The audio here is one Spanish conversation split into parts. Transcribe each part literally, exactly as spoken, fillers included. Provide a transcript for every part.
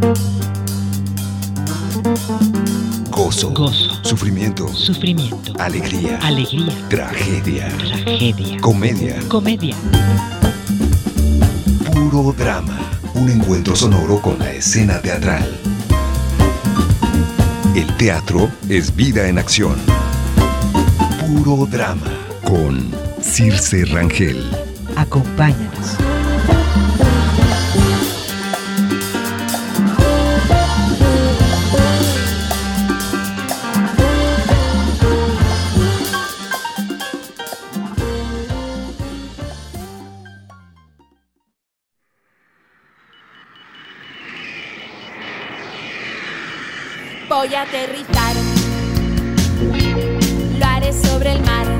Gozo, Gozo. Sufrimiento. Sufrimiento. Alegría. Alegría. Tragedia. Tragedia. Comedia. Comedia. Puro drama. Un encuentro sonoro con la escena teatral. El teatro es vida en acción. Puro drama. Con Circe Rangel. Acompáñanos. Voy a aterrizar, lo haré sobre el mar.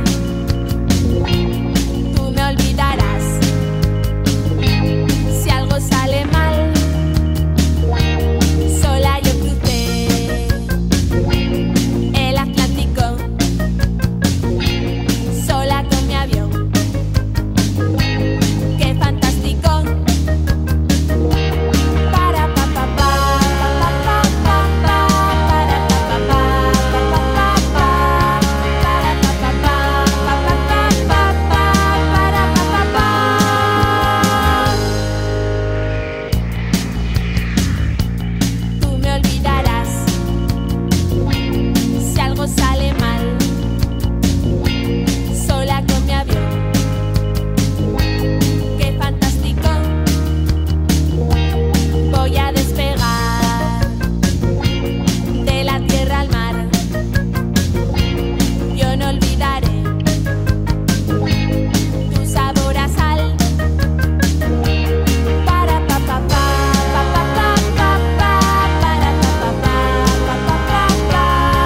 Tú me olvidarás si algo sale mal. Sola yo crucé el Atlántico, sola con mi avión. ¡Qué fantástico! Para pa pa pa pa pa pa pa. Sale mal, sola con mi avión. Qué fantástico, voy a despegar de la tierra al mar. Yo no olvidaré tu sabor a sal. Para pa pa pa pa pa pa pa para pa pa pa pa pa pa pa.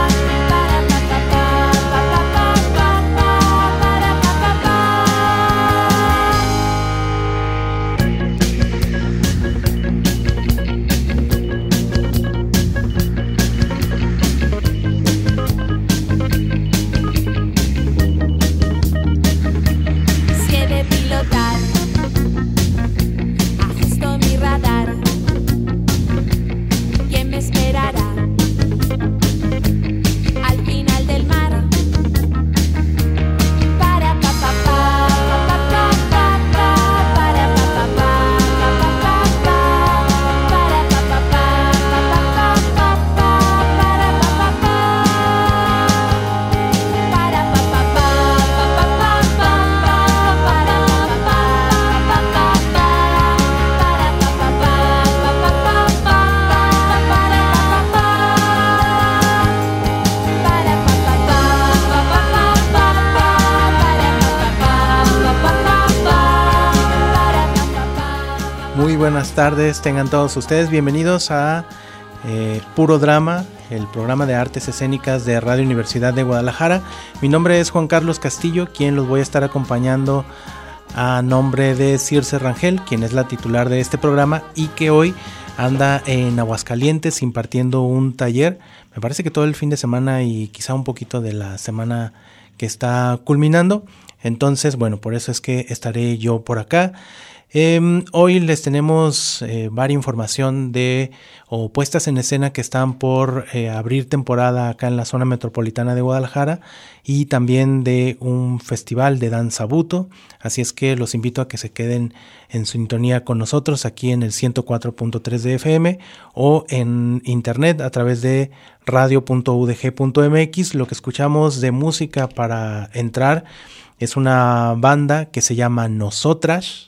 Si he de pilotar, ajusto mi radar. ¿Quién me esperará al final del mar? Para pa pa pa pa pa pa pa para pa pa pa pa pa pa para pa pa pa pa pa pa para pa pa pa para pa pa pa para pa pa pa para pa pa Muy buenas tardes, tengan todos ustedes bienvenidos a eh, Puro Drama, el programa de artes escénicas de Radio Universidad de Guadalajara. Mi nombre es Juan Carlos Castillo, quien los voy a estar acompañando a nombre de Circe Rangel, quien es la titular de este programa y que hoy anda en Aguascalientes impartiendo un taller, me parece que todo el fin de semana y quizá un poquito de la semana que está culminando. Entonces, bueno, por eso es que estaré yo por acá. Eh, hoy les tenemos eh, varias información de o puestas en escena que están por eh, abrir temporada acá en la zona metropolitana de Guadalajara y también de un festival de danza buto, así es que los invito a que se queden en sintonía con nosotros aquí en el ciento cuatro punto tres de F M o en internet a través de radio punto u d g punto m x. Lo que escuchamos de música para entrar es una banda que se llama Nosotras.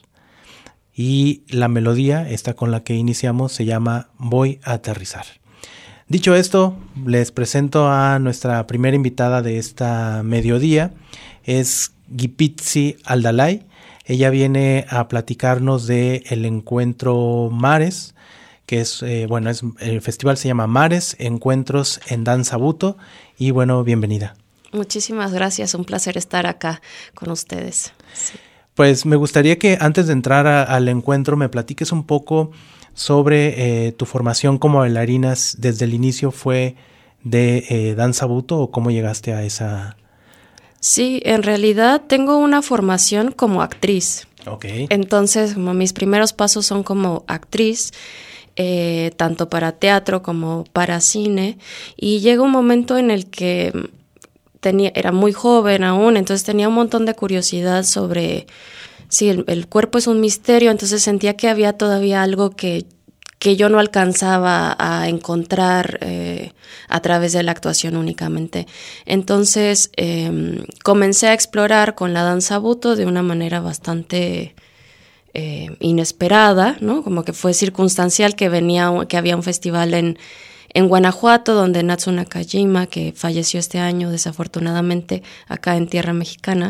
Y la melodía, esta con la que iniciamos, se llama Voy a aterrizar. Dicho esto, les presento a nuestra primera invitada de esta mediodía. Es Gipitzi Aldalay. Ella viene a platicarnos de el encuentro Mares, que es, eh, bueno, es, el festival se llama Mares, Encuentros en Danza Buto. Y bueno, bienvenida. Muchísimas gracias, un placer estar acá con ustedes. Sí. Pues me gustaría que antes de entrar a, al encuentro me platiques un poco sobre eh, tu formación como bailarina. ¿Desde el inicio fue de eh, danza buto o cómo llegaste a esa? Sí, en realidad tengo una formación como actriz. Ok. Entonces, como mis primeros pasos son como actriz eh, tanto para teatro como para cine, y llega un momento en el que tenía, era muy joven aún, entonces tenía un montón de curiosidad sobre si el, el cuerpo es un misterio, entonces sentía que había todavía algo que que yo no alcanzaba a encontrar eh, a través de la actuación únicamente. Entonces eh, comencé a explorar con la danza Buto de una manera bastante eh, inesperada, ¿no? Como que fue circunstancial que venía, que había un festival en, en Guanajuato donde Natsu Nakajima, que falleció este año desafortunadamente acá en tierra mexicana,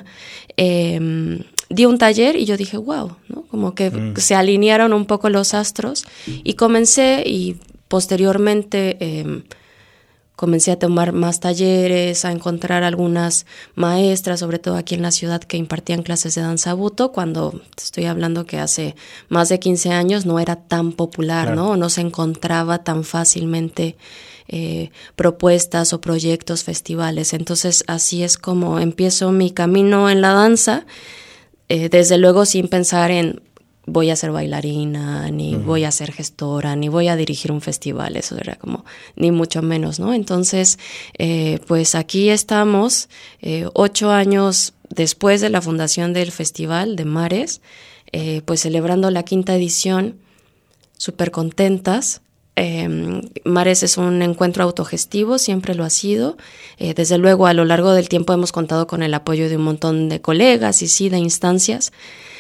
eh, dio un taller y yo dije, wow, ¿no? Como que mm. se alinearon un poco los astros y comencé y posteriormente eh, comencé a tomar más talleres, a encontrar algunas maestras, sobre todo aquí en la ciudad, que impartían clases de danza Buto, cuando estoy hablando que hace más de quince años no era tan popular, claro. ¿no? No se encontraba tan fácilmente eh, propuestas o proyectos, festivales. Entonces así es como empiezo mi camino en la danza. Eh, desde luego sin pensar en voy a ser bailarina, ni uh-huh. voy a ser gestora, ni voy a dirigir un festival, eso era como, ni mucho menos, ¿no? Entonces, eh, pues aquí estamos, eh, ocho años después de la fundación del Festival de Mares, eh, pues celebrando la quinta edición, súper contentas. Eh, Mares es un encuentro autogestivo, siempre lo ha sido. Eh, desde luego, a lo largo del tiempo hemos contado con el apoyo de un montón de colegas y sí, de instancias,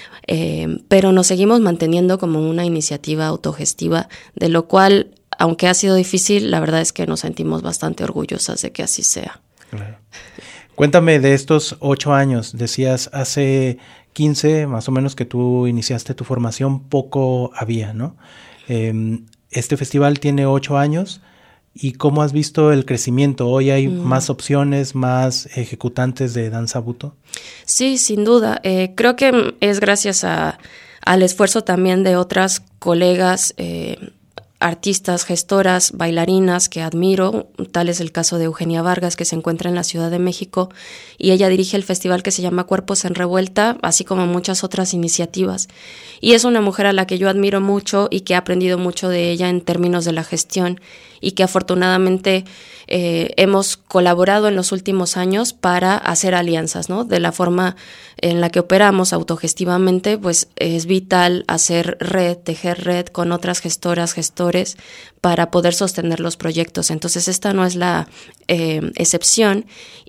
eh, pero nos seguimos manteniendo como una iniciativa autogestiva, de lo cual, aunque ha sido difícil, la verdad es que nos sentimos bastante orgullosas de que así sea. Claro. Cuéntame de estos ocho años. Decías hace quince, más o menos, que tú iniciaste tu formación, poco había, ¿no? Eh, Este festival tiene ocho años. ¿Y cómo has visto el crecimiento? ¿Hoy hay mm. más opciones, más ejecutantes de danza Buto? Sí, sin duda. Eh, creo que es gracias a, al esfuerzo también de otras colegas, eh, artistas, gestoras, bailarinas que admiro. Tal es el caso de Eugenia Vargas, que se encuentra en la Ciudad de México, y ella dirige el festival que se llama Cuerpos en Revuelta, así como muchas otras iniciativas. Y es una mujer a la que yo admiro mucho y que he aprendido mucho de ella en términos de la gestión, y que afortunadamente eh, hemos colaborado en los últimos años para hacer alianzas, ¿no? De la forma en la que operamos autogestivamente, pues es vital hacer red, tejer red con otras gestoras, gestores, para poder sostener los proyectos. Entonces esta no es la eh, excepción,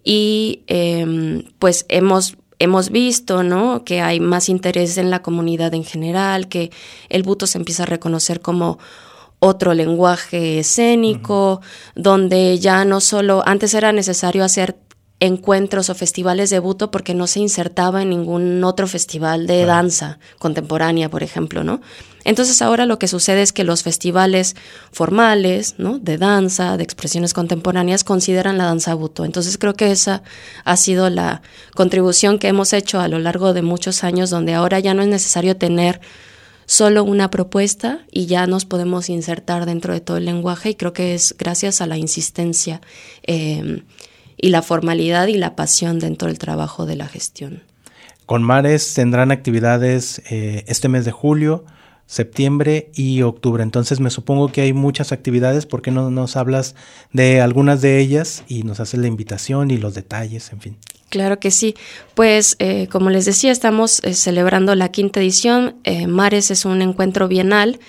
y eh, pues hemos Hemos visto, ¿no?, que hay más interés en la comunidad en general, que el Buto se empieza a reconocer como otro lenguaje escénico, uh-huh. donde ya no solo, antes era necesario hacer encuentros o festivales de Buto porque no se insertaba en ningún otro festival de claro. danza contemporánea, por ejemplo, ¿no? Entonces ahora lo que sucede es que los festivales formales, ¿no?, de danza, de expresiones contemporáneas, consideran la danza Buto. Entonces creo que esa ha sido la contribución que hemos hecho a lo largo de muchos años, donde ahora ya no es necesario tener solo una propuesta y ya nos podemos insertar dentro de todo el lenguaje, y creo que es gracias a la insistencia eh, y la formalidad y la pasión dentro del trabajo de la gestión. Con Mares tendrán actividades eh, este mes de julio, septiembre y octubre. Entonces me supongo que hay muchas actividades. ¿Por qué no nos hablas de algunas de ellas y nos haces la invitación y los detalles, en fin? Claro que sí. Pues eh, como les decía, estamos eh, celebrando la quinta edición. Eh, Mares es un encuentro bienal.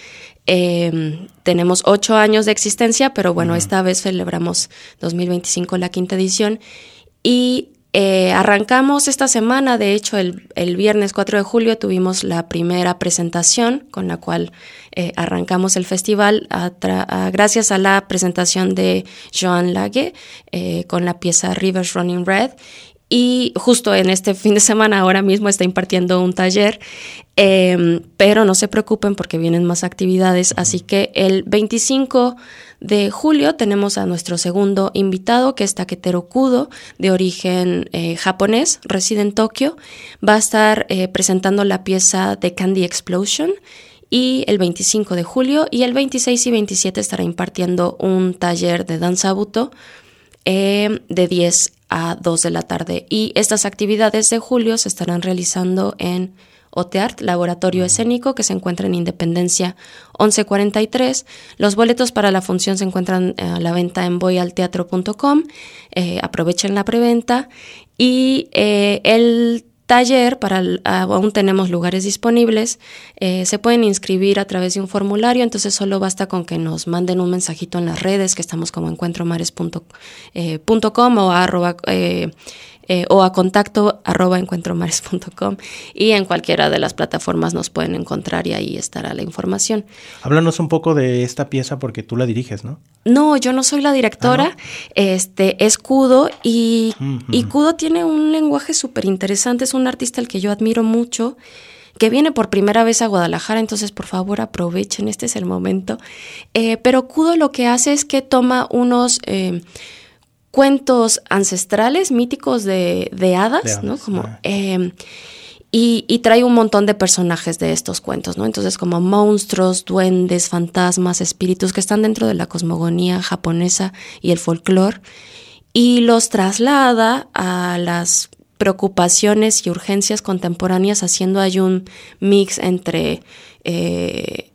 Eh, tenemos ocho años de existencia, pero bueno, uh-huh. esta vez celebramos dos mil veinticinco la quinta edición, y eh, arrancamos esta semana. De hecho, el, el viernes cuatro de julio tuvimos la primera presentación con la cual eh, arrancamos el festival a tra- a, gracias a la presentación de Joan Lague eh, con la pieza Rivers Running Red. Y justo en este fin de semana, ahora mismo, está impartiendo un taller, eh, pero no se preocupen porque vienen más actividades. Así que el veinticinco de julio tenemos a nuestro segundo invitado, que es Taketeru Kudo, de origen eh, japonés, reside en Tokio. Va a estar eh, presentando la pieza The Candy Explosion, y el veinticinco de julio, y el veintiséis y veintisiete estará impartiendo un taller de danza Buto eh, de diez a dos de la tarde. Y estas actividades de julio se estarán realizando en OTEART, Laboratorio Escénico, que se encuentra en Independencia once cuarenta y tres. Los boletos para la función se encuentran a la venta en voy al teatro punto com. Eh, aprovechen la preventa. Y eh, el taller, para aún tenemos lugares disponibles, eh, se pueden inscribir a través de un formulario, entonces solo basta con que nos manden un mensajito en las redes, que estamos como encuentromares punto com o a arroba, eh, eh, o a contacto arroba encuentromares punto com, y en cualquiera de las plataformas nos pueden encontrar y ahí estará la información. Háblanos un poco de esta pieza porque tú la diriges, ¿no? No, yo no soy la directora, ¿Ah, no? este es Kudo y, uh-huh. y Kudo tiene un lenguaje súper interesante, es un artista al que yo admiro mucho, que viene por primera vez a Guadalajara, entonces por favor aprovechen, este es el momento. Eh, pero Kudo lo que hace es que toma unos eh, cuentos ancestrales, míticos de, de hadas, de hadas, ¿no? Como... Ah. Eh, Y, y trae un montón de personajes de estos cuentos, ¿no? Entonces, como monstruos, duendes, fantasmas, espíritus que están dentro de la cosmogonía japonesa y el folclore, y los traslada a las preocupaciones y urgencias contemporáneas, haciendo ahí un mix entre, eh,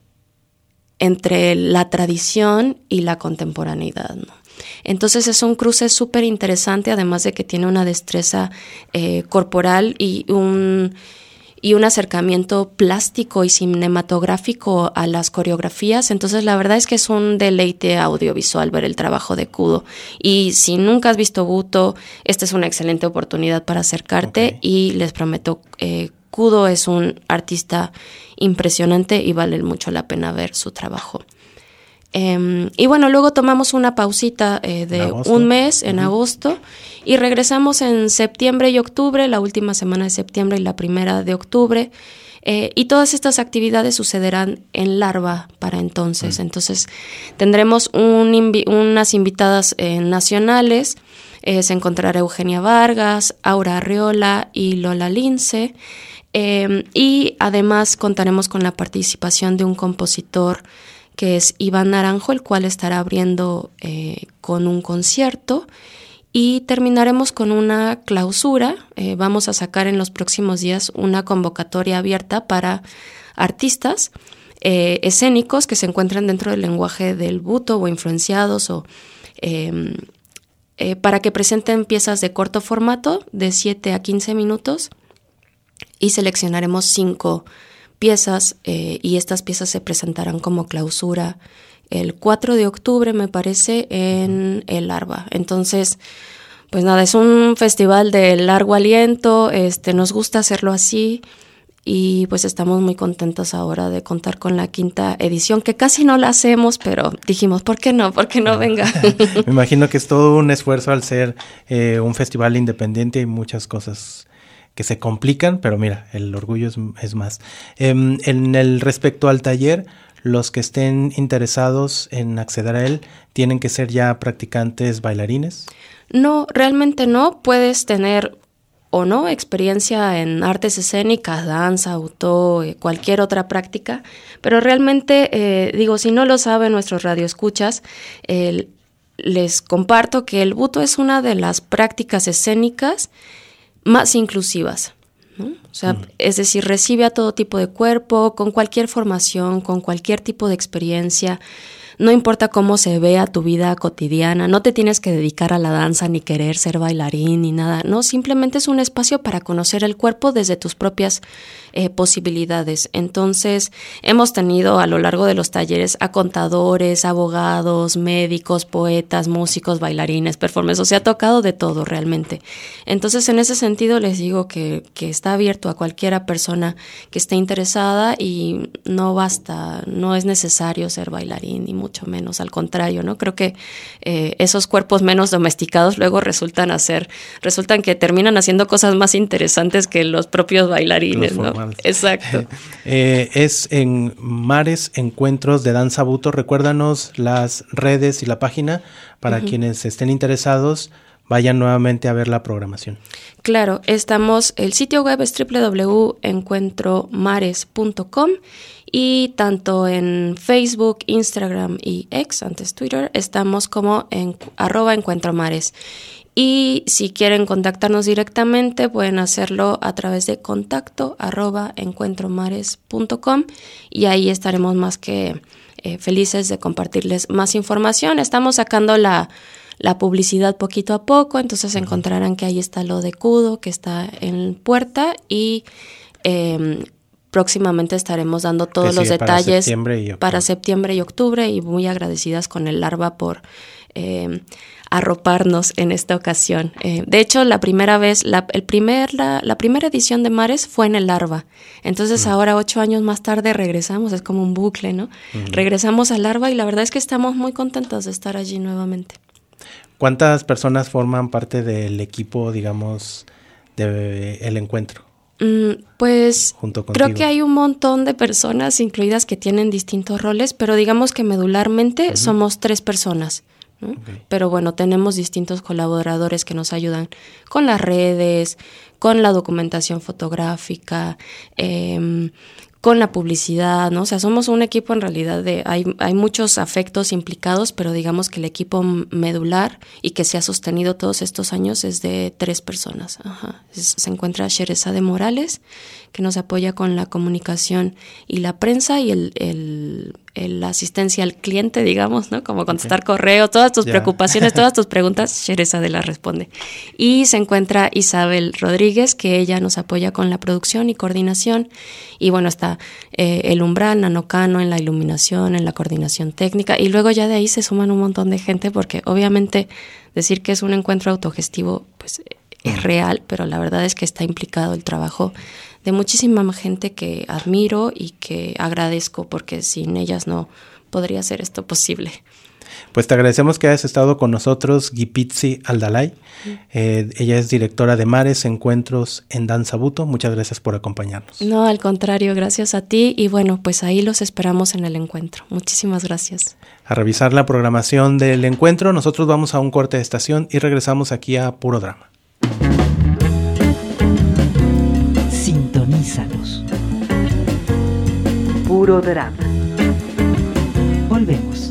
entre la tradición y la contemporaneidad, ¿no? Entonces es un cruce súper interesante, además de que tiene una destreza eh, corporal y un, y un acercamiento plástico y cinematográfico a las coreografías. Entonces la verdad es que es un deleite audiovisual ver el trabajo de Kudo. Y si nunca has visto Buto, esta es una excelente oportunidad para acercarte. Okay. Y les prometo, eh, Kudo es un artista impresionante y vale mucho la pena ver su trabajo. Um, y bueno, luego tomamos una pausita eh, de un mes en uh-huh. agosto y regresamos en septiembre y octubre, la última semana de septiembre y la primera de octubre. Eh, y todas estas actividades sucederán en Larva para entonces. Uh-huh. Entonces tendremos un invi- unas invitadas eh, nacionales. Eh, se encontrará Eugenia Vargas, Aura Arreola y Lola Lince. Eh, y además contaremos con la participación de un compositor que es Iván Naranjo, el cual estará abriendo eh, con un concierto, y terminaremos con una clausura. Eh, vamos a sacar en los próximos días una convocatoria abierta para artistas eh, escénicos que se encuentran dentro del lenguaje del Buto o influenciados, o eh, eh, para que presenten piezas de corto formato de siete a quince minutos, y seleccionaremos cinco piezas eh, y estas piezas se presentarán como clausura el cuatro de octubre, me parece, en el Larva. Entonces, pues nada, es un festival de largo aliento, este, nos gusta hacerlo así, y pues estamos muy contentos ahora de contar con la quinta edición, que casi no la hacemos, pero dijimos, ¿por qué no? ¿Por qué no venga? Me imagino que es todo un esfuerzo al ser eh, un festival independiente y muchas cosas que se complican, pero mira, el orgullo es, es más. Eh, en el respecto al taller, los que estén interesados en acceder a él, ¿tienen que ser ya practicantes bailarines? No, realmente no. Puedes tener o no experiencia en artes escénicas, danza, auto, eh, cualquier otra práctica, pero realmente, eh, digo, si no lo saben nuestros radioescuchas, eh, les comparto que el Buto es una de las prácticas escénicas más inclusivas, ¿no? O sea, mm. es decir, recibe a todo tipo de cuerpo, con cualquier formación, con cualquier tipo de experiencia. No importa cómo se vea tu vida cotidiana, no te tienes que dedicar a la danza ni querer ser bailarín ni nada, no, simplemente es un espacio para conocer el cuerpo desde tus propias eh, posibilidades. Entonces, hemos tenido a lo largo de los talleres a contadores, abogados, médicos, poetas, músicos, bailarines, performers, o sea, ha tocado de todo realmente. Entonces, en ese sentido les digo que, que está abierto a cualquiera persona que esté interesada, y no basta, no es necesario ser bailarín ni mucho menos, al contrario, ¿no? Creo que eh, esos cuerpos menos domesticados luego resultan hacer, resultan que terminan haciendo cosas más interesantes que los propios bailarines, los ¿no? Exacto. eh, es en Mares Encuentros de Danza Buto. Recuérdanos las redes y la página para uh-huh. quienes estén interesados. Vayan nuevamente a ver la programación. Claro, estamos, el sitio web es doble u doble u doble u punto encuentro mares punto com, y tanto en Facebook, Instagram y X, antes Twitter, estamos como en arroba encuentromares. Y si quieren contactarnos directamente, pueden hacerlo a través de contacto arroba encuentromares punto com y ahí estaremos más que eh, felices de compartirles más información. Estamos sacando la, la publicidad poquito a poco, entonces uh-huh. encontrarán que ahí está lo de Kudo, que está en puerta, y eh, próximamente estaremos dando todos sí, los detalles para septiembre, y para septiembre y octubre, y muy agradecidas con el Larva por eh, arroparnos en esta ocasión. Eh, de hecho, la primera vez, la, el primer, la, la primera edición de Mares fue en el Larva. Entonces, mm. ahora, ocho años más tarde, regresamos, es como un bucle, ¿no? Mm. Regresamos al Larva y la verdad es que estamos muy contentos de estar allí nuevamente. ¿Cuántas personas forman parte del equipo, digamos, del encuentro? Mm, pues creo que hay un montón de personas incluidas que tienen distintos roles, pero digamos que medularmente uh-huh. somos tres personas. ¿no? Okay. Pero bueno, tenemos distintos colaboradores que nos ayudan con las redes, con la documentación fotográfica, eh, con la publicidad, ¿no? O sea, somos un equipo en realidad de, hay, hay muchos afectos implicados, pero digamos que el equipo medular y que se ha sostenido todos estos años es de tres personas. Ajá. Es, se encuentra Sherezade Morales, que nos apoya con la comunicación y la prensa y el, el, el asistencia al cliente, digamos, ¿no? Como contestar okay. correo, todas tus yeah. preocupaciones, todas tus preguntas, Sherezade las responde. Y se encuentra Isabel Rodríguez, que ella nos apoya con la producción y coordinación. Y bueno, está eh, el Umbral, Nanocano en la iluminación, en la coordinación técnica. Y luego ya de ahí se suman un montón de gente, porque obviamente decir que es un encuentro autogestivo, pues es real, pero la verdad es que está implicado el trabajo de muchísima gente que admiro y que agradezco, porque sin ellas no podría ser esto posible. Pues te agradecemos que hayas estado con nosotros, Gipitzi Aldalay. Eh, ella es directora de Mares Encuentros en Danzabuto. Muchas gracias por acompañarnos. No, al contrario, gracias a ti. Y bueno, pues ahí los esperamos en el encuentro. Muchísimas gracias. A revisar la programación del encuentro, nosotros vamos a un corte de estación y regresamos aquí a Puro Drama. Sintonízanos. Puro Drama. Volvemos.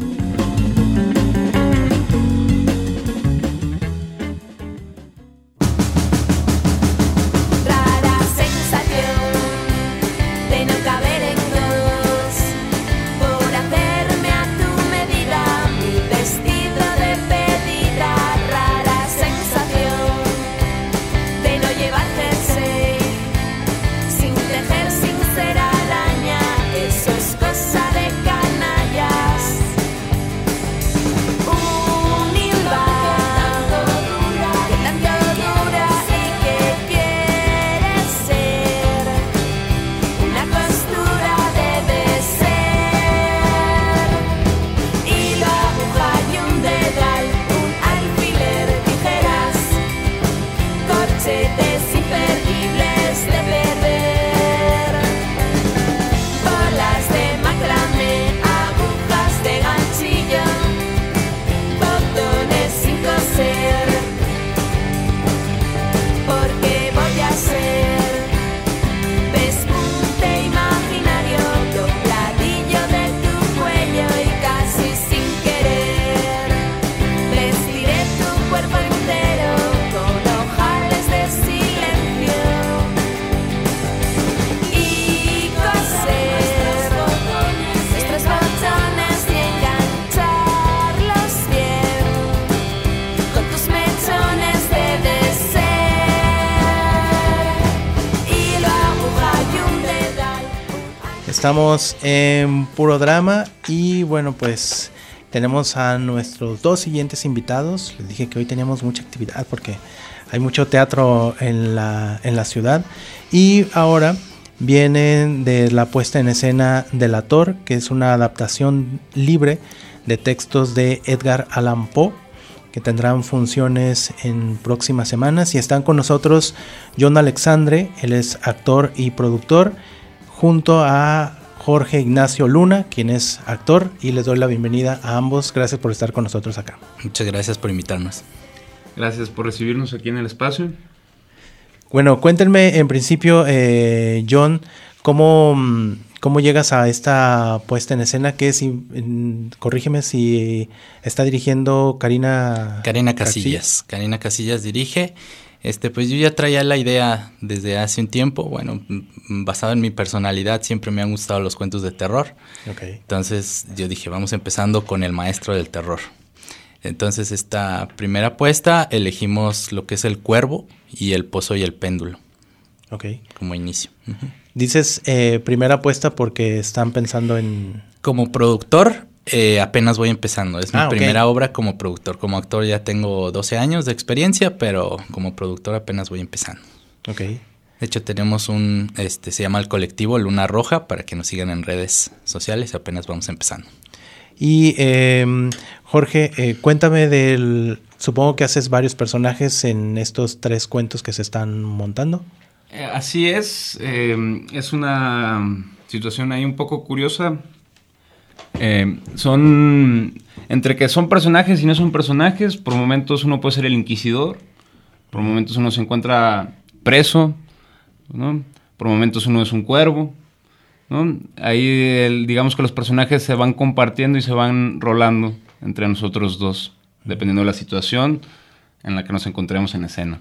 Estamos en Puro Drama y bueno, pues tenemos a nuestros dos siguientes invitados. Les dije que hoy teníamos mucha actividad porque hay mucho teatro en la, en la ciudad. Y ahora vienen de la puesta en escena de La Tor, que es una adaptación libre de textos de Edgar Allan Poe, que tendrán funciones en próximas semanas. Y están con nosotros John Alexandre, él es actor y productor, junto a Jorge Ignacio Luna, quien es actor, y les doy la bienvenida a ambos. Gracias por estar con nosotros acá. Muchas gracias por invitarnos. Gracias por recibirnos aquí en el espacio. Bueno, cuéntenme en principio, eh, John, ¿cómo, ¿Cómo llegas a esta puesta en escena que, si, en, corrígeme si está dirigiendo Karina... Karina Casillas. Karina Casillas dirige. Este, pues yo ya traía la idea desde hace un tiempo. Bueno, basado en mi personalidad, siempre me han gustado los cuentos de terror. Okay. Entonces yo dije, vamos empezando con el maestro del terror. Entonces esta primera apuesta elegimos lo que es El Cuervo y El Pozo y el Péndulo. Ok. Como inicio. Uh-huh. Dices eh, primera apuesta porque están pensando en... Como productor, eh, apenas voy empezando. Es mi ah, okay. primera obra como productor. Como actor ya tengo doce años de experiencia, pero como productor apenas voy empezando. Ok. De hecho, tenemos un, este, se llama el colectivo Luna Roja, para que nos sigan en redes sociales. Apenas vamos empezando. Y eh, Jorge, eh, cuéntame del... Supongo que haces varios personajes en estos tres cuentos que se están montando. Eh, así es, eh, es una situación ahí un poco curiosa. Eh, son, entre que son personajes y no son personajes, por momentos uno puede ser el inquisidor, por momentos uno se encuentra preso, ¿no? Por momentos uno es un cuervo, ¿no? Ahí el, digamos que los personajes se van compartiendo y se van rolando entre nosotros dos, dependiendo de la situación en la que nos encontremos en escena.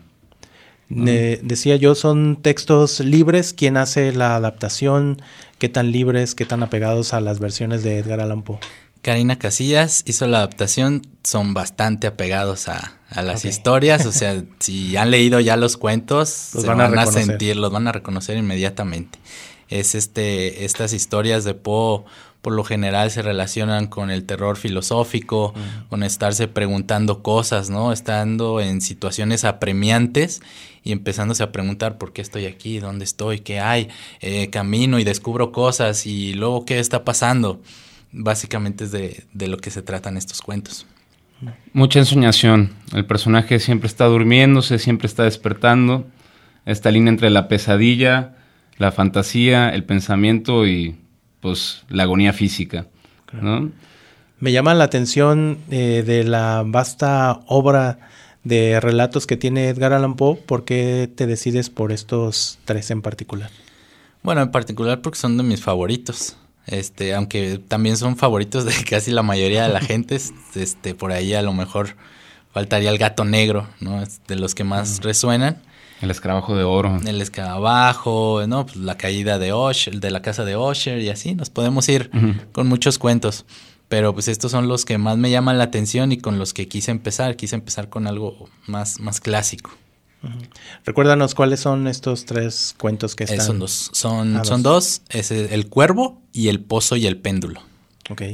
De, decía yo, son textos libres. ¿Quién hace la adaptación? ¿Qué tan libres, qué tan apegados a las versiones de Edgar Allan Poe? Karina Casillas hizo la adaptación, son bastante apegados a, a las okay. historias. O sea, si han leído ya los cuentos, los se van, van a, a sentir, los van a reconocer inmediatamente. Es este, estas historias de Poe por lo general se relacionan con el terror filosófico, uh-huh. con estarse preguntando cosas, ¿no? Estando en situaciones apremiantes y empezándose a preguntar por qué estoy aquí, dónde estoy, qué hay, eh, camino y descubro cosas y luego qué está pasando. Básicamente es de, de lo que se tratan estos cuentos. Mucha ensoñación. El personaje siempre está durmiéndose, siempre está despertando. Esta línea entre la pesadilla, la fantasía, el pensamiento y pues la agonía física, ¿no? Me llama la atención eh, de la vasta obra de relatos que tiene Edgar Allan Poe. ¿Por qué te decides por estos tres en particular? Bueno, en particular porque son de mis favoritos. Este, aunque también son favoritos de casi la mayoría de la gente. Este, por ahí a lo mejor faltaría El Gato Negro, ¿no? Es de los que más mm. resuenan. El Escarabajo de Oro. El Escarabajo, ¿no? Pues la caída de Usher, de la casa de Usher y así. Nos podemos ir uh-huh. con muchos cuentos. Pero pues estos son los que más me llaman la atención y con los que quise empezar. Quise empezar con algo más, más clásico. Uh-huh. Recuérdanos cuáles son estos tres cuentos que están. Eh, son dos. Son, ah, son dos. dos. Es El Cuervo y El Pozo y el Péndulo. Ok.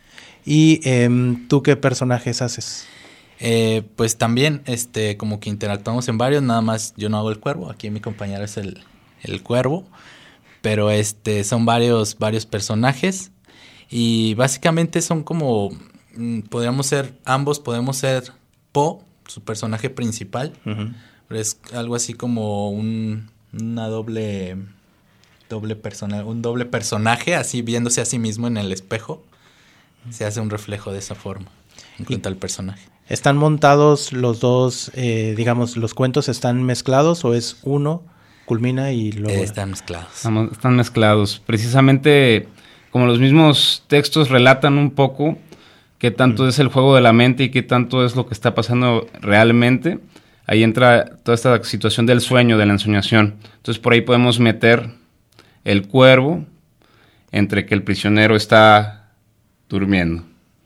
¿Y eh, tú qué personajes haces? Eh, pues también, este, como que interactuamos en varios, nada más yo no hago el cuervo, aquí mi compañero es el, el cuervo, pero este, son varios, varios personajes y básicamente son como, podríamos ser, ambos podemos ser Poe, su personaje principal, uh-huh. pero es algo así como un, una doble, doble persona, un doble personaje, así viéndose a sí mismo en el espejo, uh-huh. se hace un reflejo de esa forma en cuanto al personaje. ¿Están montados los dos, eh, digamos, los cuentos están mezclados o es uno, culmina y luego...? Eh, están mezclados. Están, están mezclados. Precisamente como los mismos textos relatan un poco qué tanto mm. es el juego de la mente y qué tanto es lo que está pasando realmente, ahí entra toda esta situación del sueño, de la ensoñación. Entonces por ahí podemos meter el cuervo entre que el prisionero está durmiendo.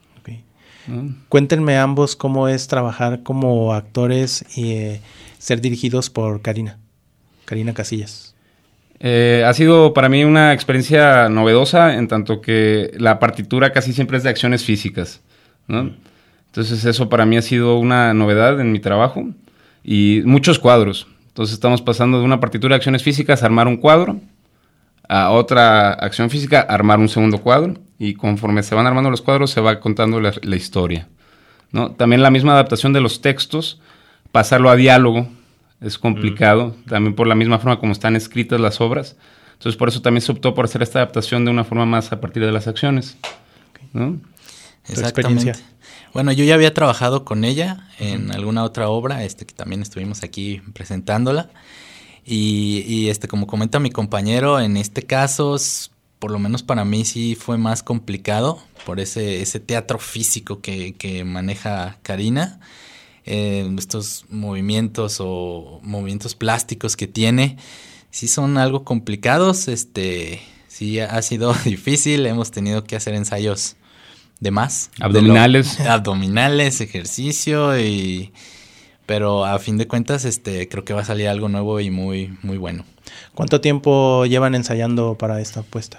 Cuéntenme ambos cómo es trabajar como actores y eh, ser dirigidos por Karina, Karina Casillas. Eh, ha sido para mí una experiencia novedosa en tanto que la partitura casi siempre es de acciones físicas, ¿no? Mm. Entonces eso para mí ha sido una novedad en mi trabajo y muchos cuadros. Entonces estamos pasando de una partitura de acciones físicas a armar un cuadro, a otra acción física, armar un segundo cuadro, y conforme se van armando los cuadros se va contando la, la historia, ¿no? También la misma adaptación de los textos, pasarlo a diálogo es complicado, mm. también por la misma forma como están escritas las obras. Entonces por eso también se optó por hacer esta adaptación de una forma más a partir de las acciones, ¿no? Exactamente. Bueno, yo ya había trabajado con ella en uh-huh. alguna otra obra, este que también estuvimos aquí presentándola. Y, y este, como comenta mi compañero, en este caso por lo menos para mí sí fue más complicado por ese, ese teatro físico que, que maneja Karina. Eh, estos movimientos o movimientos plásticos que tiene, sí son algo complicados, este, sí ha sido difícil, hemos tenido que hacer ensayos de más. Abdominales. De lo, abdominales, ejercicio, y pero a fin de cuentas este, creo que va a salir algo nuevo y muy, muy bueno. ¿Cuánto tiempo llevan ensayando para esta apuesta?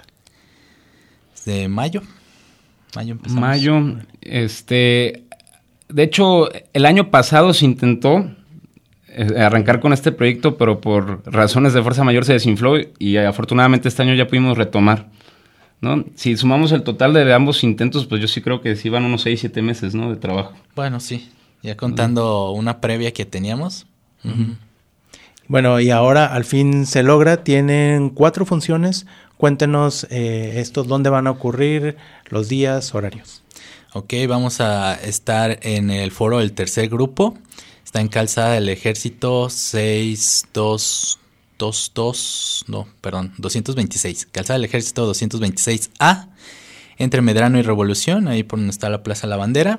De mayo. Mayo empezamos. Mayo, este... De hecho, el año pasado se intentó eh, arrancar con este proyecto, pero por razones de fuerza mayor se desinfló y eh, afortunadamente este año ya pudimos retomar, ¿no? Si sumamos el total de ambos intentos, pues yo sí creo que sí van unos seis, siete meses, ¿no? De trabajo. Bueno, sí, ya contando uh-huh. una previa que teníamos. Uh-huh. Bueno, y ahora al fin se logra, tienen cuatro funciones. Cuéntenos eh, esto, dónde van a ocurrir, los días, horarios. Ok, vamos a estar en el foro del tercer grupo. Está en Calzada del Ejército seis dos dos dos, no, perdón, doscientos veintiséis. Calzada del Ejército doscientos veintiséis A, entre Medrano y Revolución, ahí por donde está la Plaza La Bandera.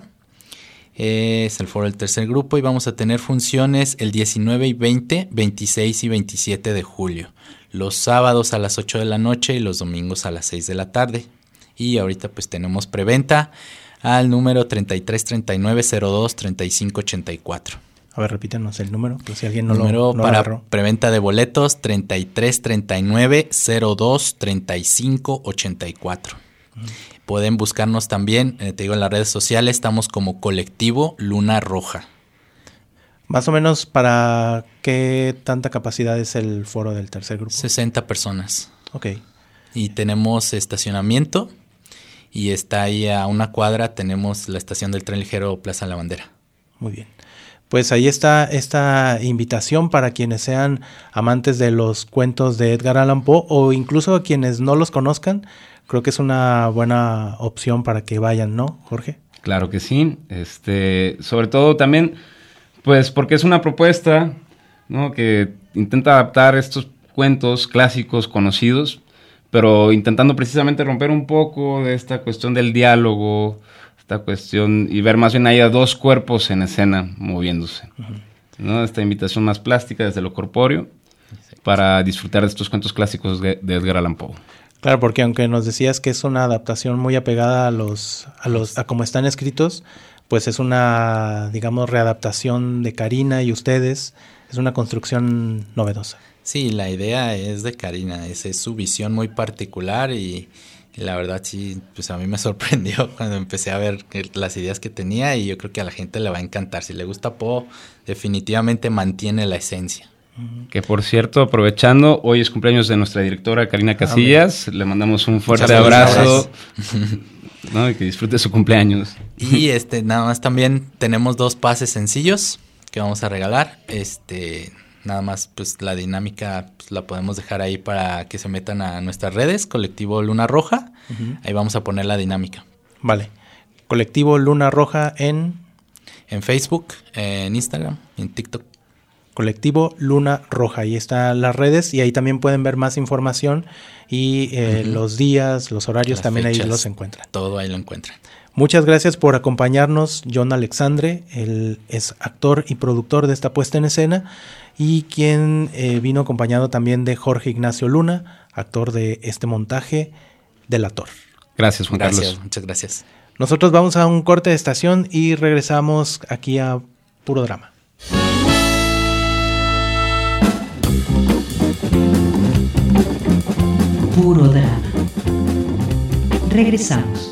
Es el foro del tercer grupo y vamos a tener funciones el diecinueve y veinte, veintiséis y veintisiete de julio. Los sábados a las ocho de la noche y los domingos a las seis de la tarde. Y ahorita pues tenemos preventa al número treinta y tres treinta y nueve cero dos treinta y cinco ochenta y cuatro. A ver, repítanos el número, por si alguien no número lo no para agarró. Preventa de boletos treinta y tres treinta y nueve cero dos treinta y cinco ochenta y cuatro. Uh-huh. Pueden buscarnos también, eh, te digo, en las redes sociales, estamos como Colectivo Luna Roja. Más o menos, ¿para qué tanta capacidad es el foro del tercer grupo? sesenta personas. Ok. Y tenemos estacionamiento. Y está ahí a una cuadra, tenemos la estación del tren ligero Plaza La Bandera. Muy bien. Pues ahí está esta invitación para quienes sean amantes de los cuentos de Edgar Allan Poe o incluso a quienes no los conozcan. Creo que es una buena opción para que vayan, ¿no, Jorge? Claro que sí. Este, sobre todo también, pues porque es una propuesta, ¿no? Que intenta adaptar estos cuentos clásicos conocidos, pero intentando precisamente romper un poco de esta cuestión del diálogo, esta cuestión, y ver más bien ahí a dos cuerpos en escena moviéndose, uh-huh. ¿no? Esta invitación más plástica desde lo corpóreo, exacto, para disfrutar de estos cuentos clásicos de, de Edgar Allan Poe. Claro, porque aunque nos decías que es una adaptación muy apegada a los, a los, a cómo están escritos, pues es una, digamos, readaptación de Karina y ustedes, es una construcción novedosa. Sí, la idea es de Karina, es, es su visión muy particular y, y la verdad sí, pues a mí me sorprendió cuando empecé a ver las ideas que tenía y yo creo que a la gente le va a encantar. Si le gusta Poe, definitivamente mantiene la esencia. Que por cierto, aprovechando, hoy es cumpleaños de nuestra directora Karina Casillas, ah, le mandamos un fuerte Muchas abrazo, ¿no? Y que disfrute su cumpleaños. Y este, nada más también tenemos dos pases sencillos que vamos a regalar, este... Nada más, pues la dinámica pues, la podemos dejar ahí para que se metan a nuestras redes, Colectivo Luna Roja. Uh-huh. Ahí vamos a poner la dinámica. Vale. Colectivo Luna Roja en... En Facebook, en Instagram, en TikTok. Colectivo Luna Roja. Ahí están las redes y ahí también pueden ver más información y eh, uh-huh. los días, los horarios, las también fechas, ahí los encuentran. Todo ahí lo encuentran. Muchas gracias por acompañarnos, John Alexandre. Él es actor y productor de esta puesta en escena y quien eh, vino acompañado también de Jorge Ignacio Luna, actor de este montaje Delator. Gracias, Juan gracias, Carlos. Muchas gracias. Nosotros vamos a un corte de estación y regresamos aquí a Puro Drama. Puro Drama. Regresamos.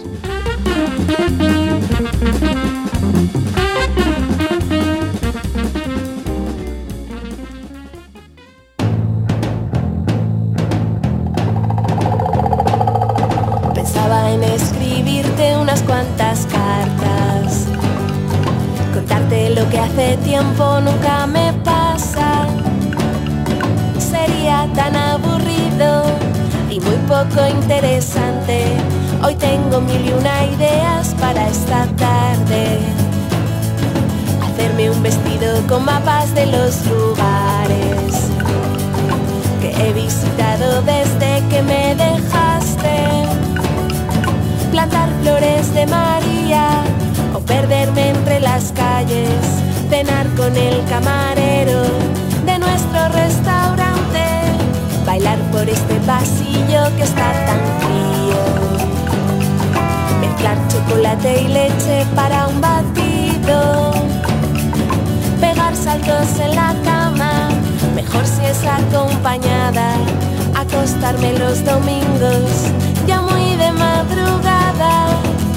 Pensaba en escribirte unas cuantas cartas, contarte lo que hace tiempo nunca me pasa. Sería tan aburrido y muy poco interesante. Hoy tengo mil y una ideas para esta tarde. Hacerme un vestido con mapas de los lugares que he visitado desde que me dejaste. restaurante, plantar flores de María o perderme entre las calles, cenar con el camarero de nuestro restaurante, bailar por este pasillo que está tan frío, mezclar chocolate y leche para un batido, pegar saltos en la cama, mejor si es acompañada, acostarme los domingos ya muy de madrugada.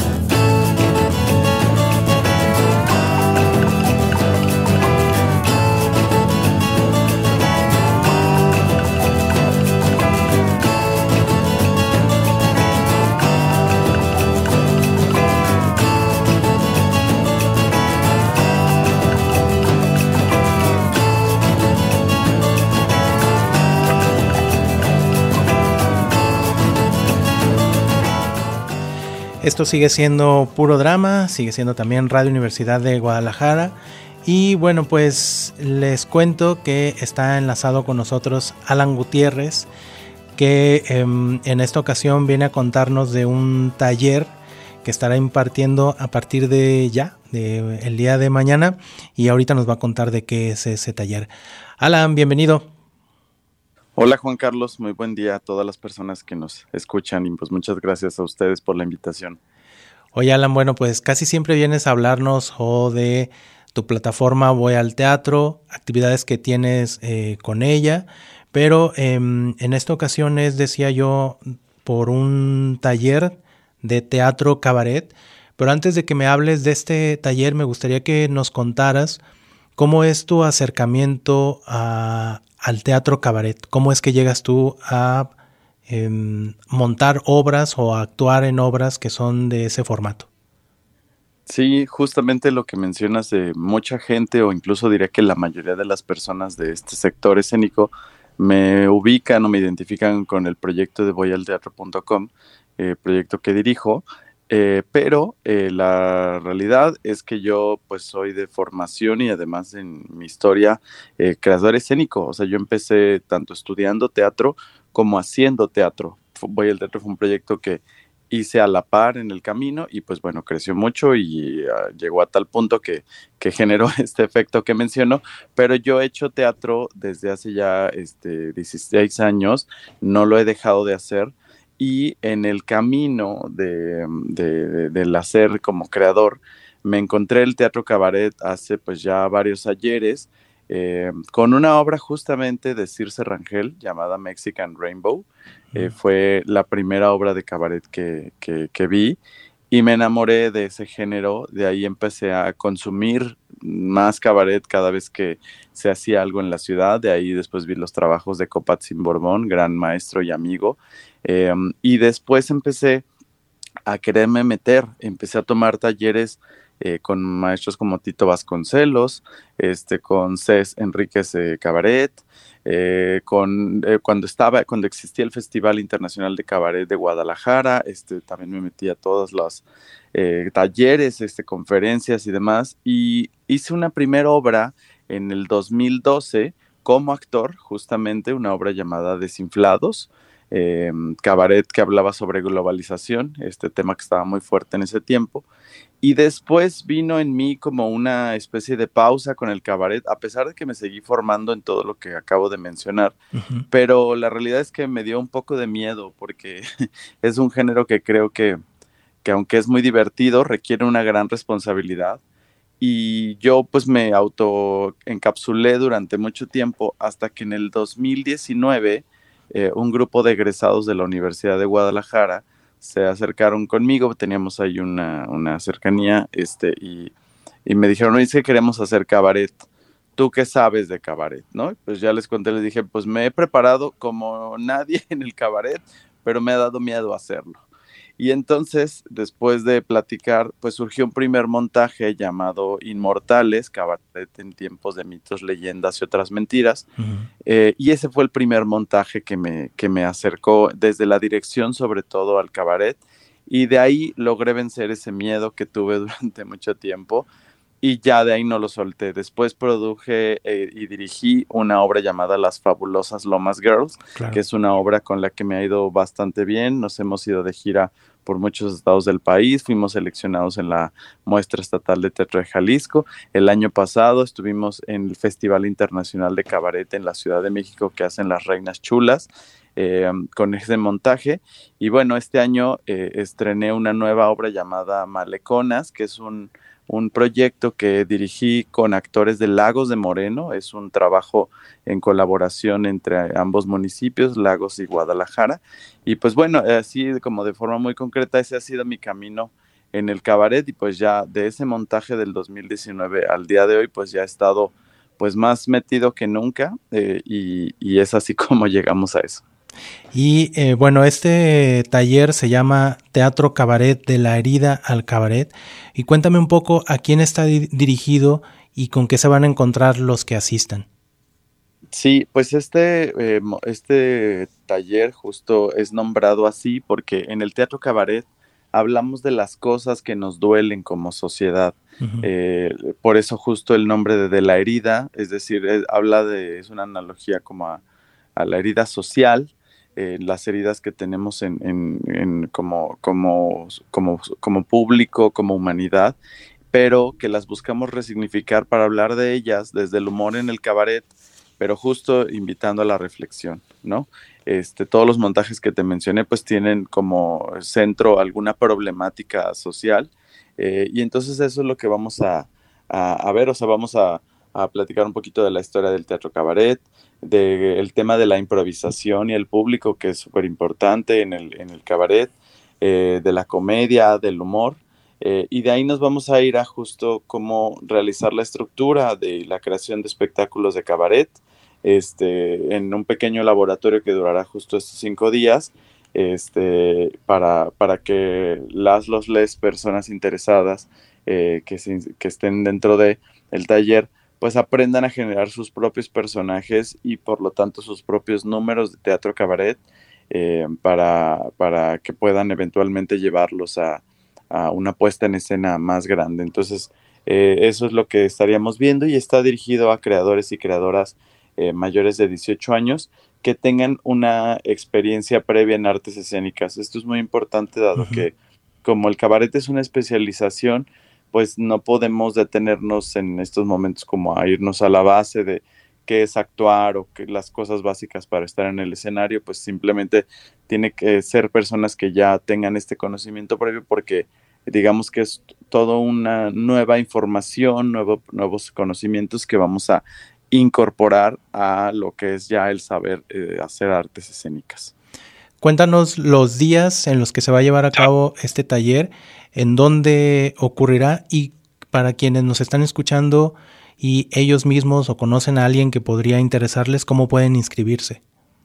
Esto sigue siendo Puro Drama, sigue siendo también Radio Universidad de Guadalajara. Y bueno, pues les cuento que está enlazado con nosotros Alan Gutiérrez, que eh, en esta ocasión viene a contarnos de un taller que estará impartiendo a partir de ya, de el día de mañana. Y ahorita nos va a contar de qué es ese taller. Alan, bienvenido. Hola Juan Carlos, muy buen día a todas las personas que nos escuchan y pues muchas gracias a ustedes por la invitación. Oye Alan, bueno pues casi siempre vienes a hablarnos o de tu plataforma Voy al Teatro, actividades que tienes eh, con ella, pero eh, en esta ocasión es, decía yo, por un taller de teatro cabaret, pero antes de que me hables de este taller me gustaría que nos contaras cómo es tu acercamiento a al teatro cabaret. ¿Cómo es que llegas tú a eh, montar obras o a actuar en obras que son de ese formato? Sí, justamente lo que mencionas de mucha gente, o incluso diría que la mayoría de las personas de este sector escénico me ubican o me identifican con el proyecto de voy al teatro punto com, eh, proyecto que dirijo. Eh, pero eh, la realidad es que yo pues soy de formación y además en mi historia eh, creador escénico, o sea yo empecé tanto estudiando teatro como haciendo teatro. Voy al Teatro fue un proyecto que hice a la par en el camino y pues bueno, creció mucho y uh, llegó a tal punto que, que generó este efecto que menciono, pero yo he hecho teatro desde hace ya este, dieciséis años, no lo he dejado de hacer. Y en el camino de, de, de, del hacer como creador, me encontré el teatro cabaret hace pues ya varios ayeres, eh, con una obra justamente de Circe Rangel llamada Mexican Rainbow. Mm. Eh, fue la primera obra de cabaret que, que, que vi y me enamoré de ese género. De ahí empecé a consumir más cabaret cada vez que se hacía algo en la ciudad. De ahí después vi los trabajos de Copatzin Borbón, gran maestro y amigo. Eh, y después empecé a quererme meter, empecé a tomar talleres eh, con maestros como Tito Vasconcelos, este, con Cés Enríquez eh, Cabaret, eh, con, eh, cuando, estaba, cuando existía el Festival Internacional de Cabaret de Guadalajara, este, también me metí a todos los eh, talleres, este, conferencias y demás, y hice una primera obra en el dos mil doce como actor, justamente una obra llamada Desinflados, Eh, cabaret que hablaba sobre globalización, este tema que estaba muy fuerte en ese tiempo, y después vino en mí como una especie de pausa con el cabaret, a pesar de que me seguí formando en todo lo que acabo de mencionar, uh-huh. Pero la realidad es que me dio un poco de miedo, porque es un género que creo que, que aunque es muy divertido, requiere una gran responsabilidad, y yo pues me autoencapsulé durante mucho tiempo, hasta que en el dos mil diecinueve Eh, un grupo de egresados de la Universidad de Guadalajara se acercaron conmigo, teníamos ahí una, una cercanía, este, y, y me dijeron, oye, es que queremos hacer cabaret, ¿tú qué sabes de cabaret? ¿No? Pues ya les conté, les dije, pues me he preparado como nadie en el cabaret, pero me ha dado miedo hacerlo. Y entonces, después de platicar, pues surgió un primer montaje llamado Inmortales, cabaret en tiempos de mitos, leyendas y otras mentiras. Uh-huh. Eh, y ese fue el primer montaje que me, que me acercó desde la dirección, sobre todo al cabaret. Y de ahí logré vencer ese miedo que tuve durante mucho tiempo. y ya de ahí no lo solté. Después produje eh, y dirigí una obra llamada Las Fabulosas Lomas Girls, Claro. que es una obra con la que me ha ido bastante bien. Nos hemos ido de gira por muchos estados del país, fuimos seleccionados en la Muestra Estatal de Teatro de Jalisco. El año pasado estuvimos en el Festival Internacional de Cabaret en la Ciudad de México que hacen Las Reinas Chulas, eh, con ese montaje. Y bueno, este año eh, estrené una nueva obra llamada Maleconas, que es un un proyecto que dirigí con actores de Lagos de Moreno. Es un trabajo en colaboración entre ambos municipios, Lagos y Guadalajara. Y pues bueno, así como de forma muy concreta, ese ha sido mi camino en el cabaret, y pues ya de ese montaje del dos mil diecinueve al día de hoy, pues ya he estado pues más metido que nunca, eh, y, y es así como llegamos a eso. Y eh, bueno, este taller se llama Teatro Cabaret de la herida al cabaret. Y cuéntame un poco a quién está di- dirigido y con qué se van a encontrar los que asistan. Sí, pues este, eh, mo- este taller justo es nombrado así porque en el teatro cabaret hablamos de las cosas que nos duelen como sociedad. Ujú. Eh, por eso justo el nombre de, de la herida, es decir, es- habla de, es una analogía como a, a la herida social, eh, las heridas que tenemos en, en- en como, como, como, como público, como humanidad, pero que las buscamos resignificar para hablar de ellas desde el humor en el cabaret, pero justo invitando a la reflexión, ¿no? Este, todos los montajes que te mencioné pues tienen como centro alguna problemática social, eh, y entonces eso es lo que vamos a, a, a ver. O sea, vamos a, a platicar un poquito de la historia del teatro cabaret, del tema de la improvisación y el público, que es súper importante en el, en el cabaret, eh, de la comedia, del humor. Eh, y de ahí nos vamos a ir a justo cómo realizar la estructura de la creación de espectáculos de cabaret, este, en un pequeño laboratorio que durará justo estos cinco días, este, para, para que las, los, les personas interesadas, eh, que, se, que estén dentro de el taller, pues aprendan a generar sus propios personajes y por lo tanto sus propios números de teatro cabaret, eh, para, para que puedan eventualmente llevarlos a a una puesta en escena más grande. Entonces, eh, eso es lo que estaríamos viendo, y está dirigido a creadores y creadoras eh, mayores de dieciocho años que tengan una experiencia previa en artes escénicas. Esto es muy importante, dado Ujú. que como el cabaret es una especialización, pues no podemos detenernos en estos momentos como a irnos a la base de qué es actuar o qué las cosas básicas para estar en el escenario. Pues simplemente tiene que ser personas que ya tengan este conocimiento previo, porque digamos que es toda una nueva información, nuevo, nuevos conocimientos que vamos a incorporar a lo que es ya el saber eh, hacer artes escénicas. Cuéntanos los días en los que se va a llevar a cabo este taller, en dónde ocurrirá, y para quienes nos están escuchando y ellos mismos o conocen a alguien que podría interesarles, ¿cómo pueden inscribirse?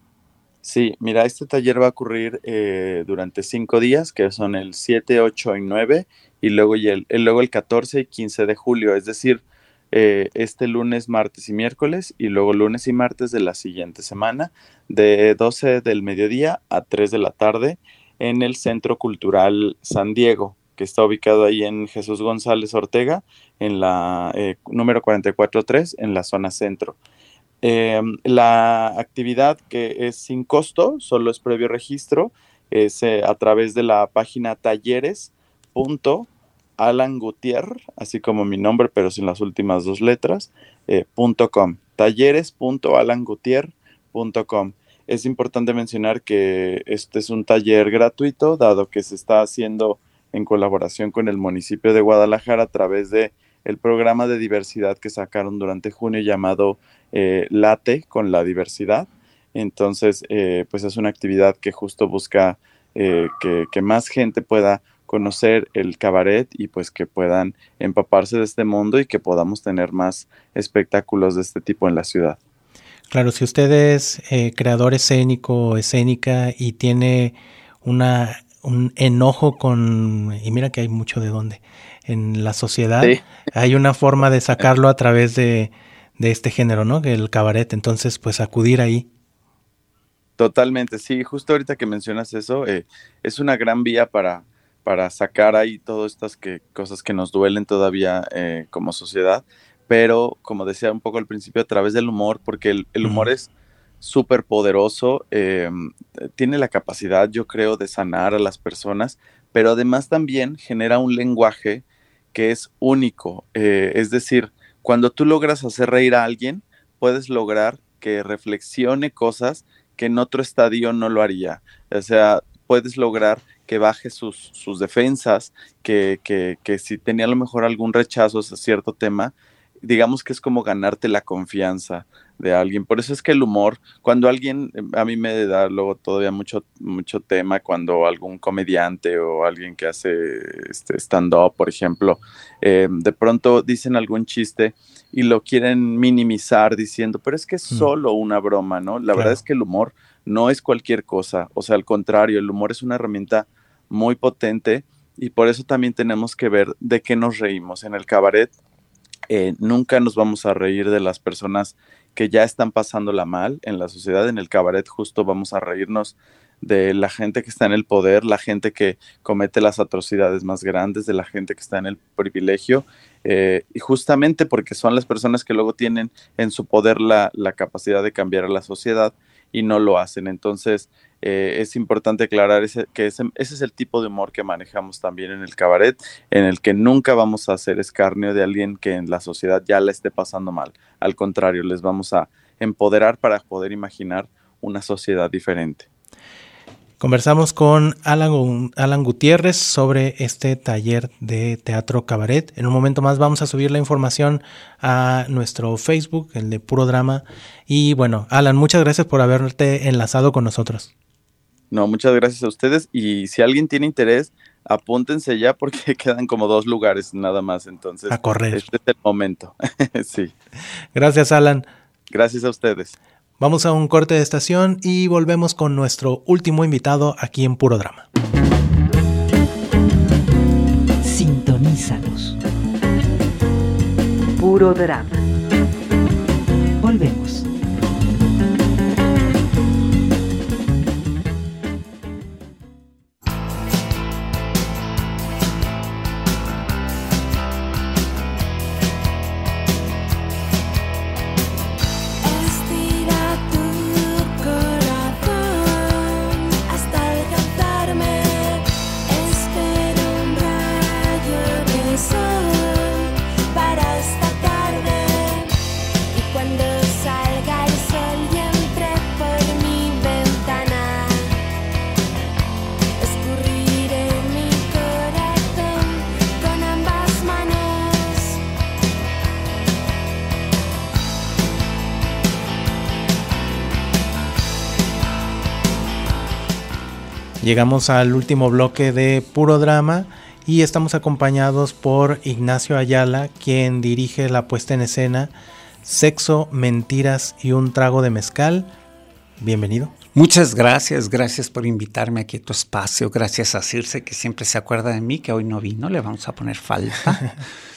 Sí, mira, este taller va a ocurrir eh, durante cinco días, que son el siete, ocho y nueve, y luego, y el, el- luego el catorce y quince de julio, es decir, eh, este lunes, martes y miércoles, y luego lunes y martes de la siguiente semana, de doce del mediodía a tres de la tarde, en el Centro Cultural San Diego, que está ubicado ahí en Jesús González Ortega, en la eh, número cuarenta y cuatro tres, en la zona centro. Eh, la actividad, que es sin costo, solo es previo registro, es eh, a través de la página talleres punto alan gutiérrez, así como mi nombre, pero sin las últimas dos letras, eh, punto com, talleres punto alan gutiérrez punto com. Es importante mencionar que este es un taller gratuito, dado que se está haciendo en colaboración con el municipio de Guadalajara a través de el programa de diversidad que sacaron durante junio, llamado eh, Late con la diversidad. Entonces, eh, pues es una actividad que justo busca eh, que, que más gente pueda conocer el cabaret, y pues que puedan empaparse de este mundo y que podamos tener más espectáculos de este tipo en la ciudad. Claro, si usted es eh, creador escénico o escénica y tiene una, un enojo con, y mira que hay mucho de dónde, en la sociedad, Sí. hay una forma de sacarlo a través de, de este género, ¿no? El cabaret. Entonces, pues acudir ahí. Totalmente, sí, justo ahorita que mencionas eso, eh, es una gran vía para, para sacar ahí todas estas que, cosas que nos duelen todavía eh, como sociedad, pero como decía un poco al principio, a través del humor, porque el, el humor uh-huh. es súper poderoso, eh, tiene la capacidad, yo creo, de sanar a las personas, pero además también genera un lenguaje que es único, eh, es decir, cuando tú logras hacer reír a alguien, puedes lograr que reflexione cosas que en otro estadio no lo haría, o sea, puedes lograr que baje sus, sus defensas, que, que, que si tenía a lo mejor algún rechazo a cierto tema, digamos que es como ganarte la confianza de alguien. Por eso es que el humor, cuando alguien, a mí me da luego todavía mucho, mucho tema cuando algún comediante o alguien que hace este stand-up, por ejemplo, eh, de pronto dicen algún chiste y lo quieren minimizar diciendo, pero es que es solo una broma, ¿no? La claro. verdad es que el humor no es cualquier cosa, o sea, al contrario, el humor es una herramienta muy potente y por eso también tenemos que ver de qué nos reímos. En el cabaret eh, nunca nos vamos a reír de las personas que ya están pasándola mal en la sociedad. En el cabaret justo vamos a reírnos de la gente que está en el poder, la gente que comete las atrocidades más grandes, de la gente que está en el privilegio, eh, y justamente porque son las personas que luego tienen en su poder la, la capacidad de cambiar a la sociedad y no lo hacen. Entonces eh, es importante aclarar ese, que ese, ese es el tipo de humor que manejamos también en el cabaret, en el que nunca vamos a hacer escarnio de alguien que en la sociedad ya la esté pasando mal. Al contrario, les vamos a empoderar para poder imaginar una sociedad diferente. Conversamos con Alan, Alan Gutiérrez sobre este taller de teatro cabaret. En un momento más vamos a subir la información a nuestro Facebook, el de Puro Drama. Y bueno, Alan, muchas gracias por haberte enlazado con nosotros. No, muchas gracias a ustedes. Y si alguien tiene interés, apúntense ya porque quedan como dos lugares nada más. Entonces, a correr. Este es el momento. Sí. Gracias, Alan. Gracias a ustedes. Vamos a un corte de estación y volvemos con nuestro último invitado aquí en Puro Drama. Sintonízanos. Puro Drama. Volvemos. Llegamos al último bloque de Puro Drama y estamos acompañados por Ignacio Ayala, quien dirige la puesta en escena Sexo, Mentiras y un Trago de Mezcal. Bienvenido. Muchas gracias, gracias por invitarme aquí a tu espacio. Gracias a Circe, que siempre se acuerda de mí, que hoy no vino, le vamos a poner falta.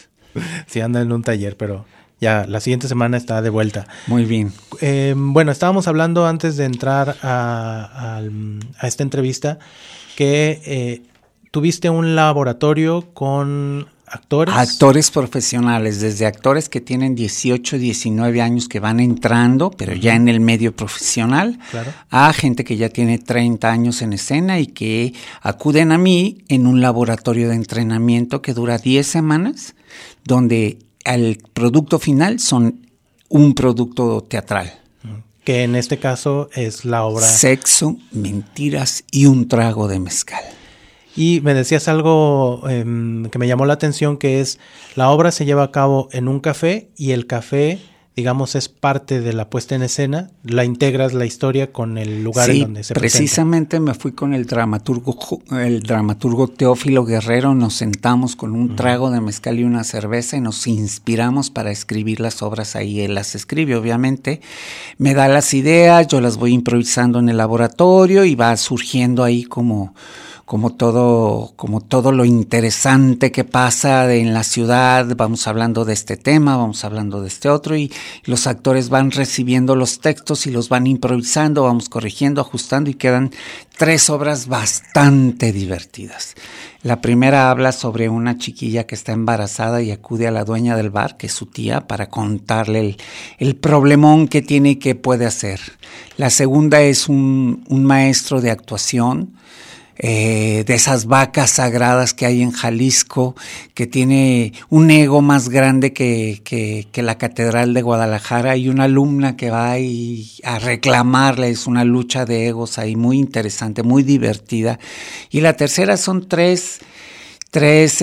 Sí, anda en un taller, pero ya la siguiente semana está de vuelta. Muy bien. Eh, bueno, estábamos hablando antes de entrar a, a, a esta entrevista que eh, tuviste un laboratorio con actores. Actores profesionales, desde actores que tienen dieciocho, diecinueve años que van entrando, pero ya en el medio profesional, claro, a gente que ya tiene treinta años en escena y que acuden a mí en un laboratorio de entrenamiento que dura diez semanas, donde el producto final son un producto teatral. Que en este caso es la obra Sexo, Mentiras y un Trago de Mezcal. Y me decías algo eh, que me llamó la atención, que es la obra se lleva a cabo en un café y el café, digamos, es parte de la puesta en escena, la integras la historia con el lugar sí, en donde se presenta. Precisamente me fui con el dramaturgo, el dramaturgo Teófilo Guerrero, nos sentamos con un uh-huh. trago de mezcal y una cerveza y nos inspiramos para escribir las obras ahí. Él las escribe, obviamente, me da las ideas, yo las voy improvisando en el laboratorio y va surgiendo ahí como... como todo, como todo lo interesante que pasa en la ciudad, vamos hablando de este tema, vamos hablando de este otro, y los actores van recibiendo los textos y los van improvisando, vamos corrigiendo, ajustando, y quedan tres obras bastante divertidas. La primera habla sobre una chiquilla que está embarazada y acude a la dueña del bar, que es su tía, para contarle el, el problemón que tiene y qué puede hacer. La segunda es un, un maestro de actuación, eh, de esas vacas sagradas que hay en Jalisco, que tiene un ego más grande que, que, que la Catedral de Guadalajara, y una alumna que va ahí a reclamarle. Es una lucha de egos ahí muy interesante, muy divertida. Y la tercera son tres, tres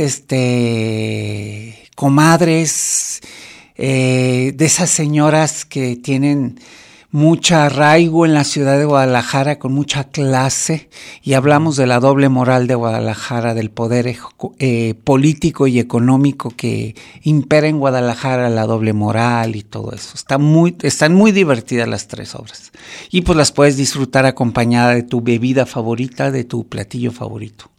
este, comadres, eh, de esas señoras que tienen mucha arraigo en la ciudad de Guadalajara, con mucha clase, y hablamos de la doble moral de Guadalajara, del poder eh, político y económico que impera en Guadalajara, la doble moral y todo eso. Está muy, están muy divertidas las tres obras, y pues las puedes disfrutar acompañada de tu bebida favorita, de tu platillo favorito.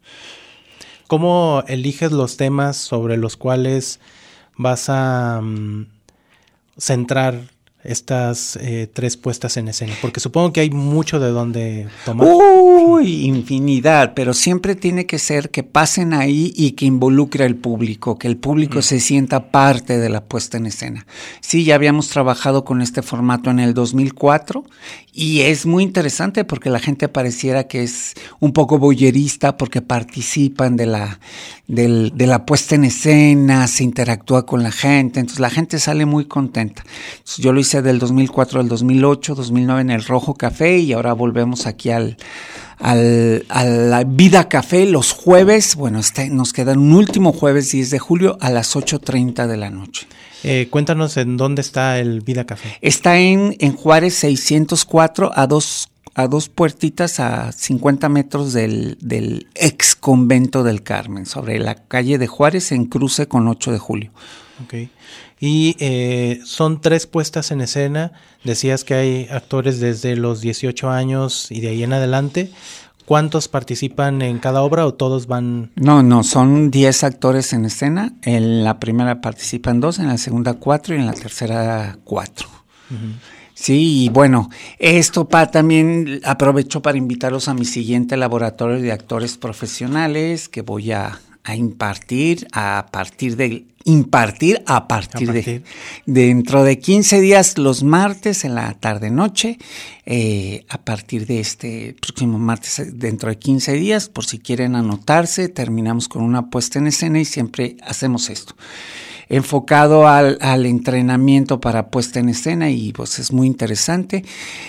¿Cómo eliges los temas sobre los cuales vas a um, centrar estas eh, tres puestas en escena? Porque supongo que hay mucho de dónde tomar. Uy, infinidad, pero siempre tiene que ser que pasen ahí y que involucre al público, que el público mm. se sienta parte de la puesta en escena. Sí, ya habíamos trabajado con este formato en el dos mil cuatro, y es muy interesante porque la gente pareciera que es un poco voyerista, porque participan de la, del, de la puesta en escena, se interactúa con la gente, entonces la gente sale muy contenta. Entonces, yo lo hice del dos mil cuatro al dos mil ocho, dos mil nueve en el Rojo Café, y ahora volvemos aquí al, al a la Vida Café los jueves. Bueno, este, nos queda un último jueves diez de julio a las ocho treinta de la noche. Eh, cuéntanos en dónde está el Vida Café. Está en, en Juárez seiscientos cuatro, a dos, a dos puertitas, a cincuenta metros del, del ex convento del Carmen, sobre la calle de Juárez, en cruce con ocho de julio. Ok. Y eh, son tres puestas en escena. Decías que hay actores desde los dieciocho años y de ahí en adelante. ¿Cuántos participan en cada obra o todos van? No, no, son diez actores en escena. En la primera participan dos, en la segunda cuatro y en la tercera cuatro. Uh-huh. Sí, y bueno, esto pa, también aprovecho para invitarlos a mi siguiente laboratorio de actores profesionales que voy a, a impartir a partir de... Impartir a partir, a partir. de dentro de quince días, los martes en la tarde-noche, eh, a partir de este próximo martes, dentro de quince días, por si quieren anotarse, terminamos con una puesta en escena y siempre hacemos esto, enfocado al, al entrenamiento para puesta en escena, y pues es muy interesante.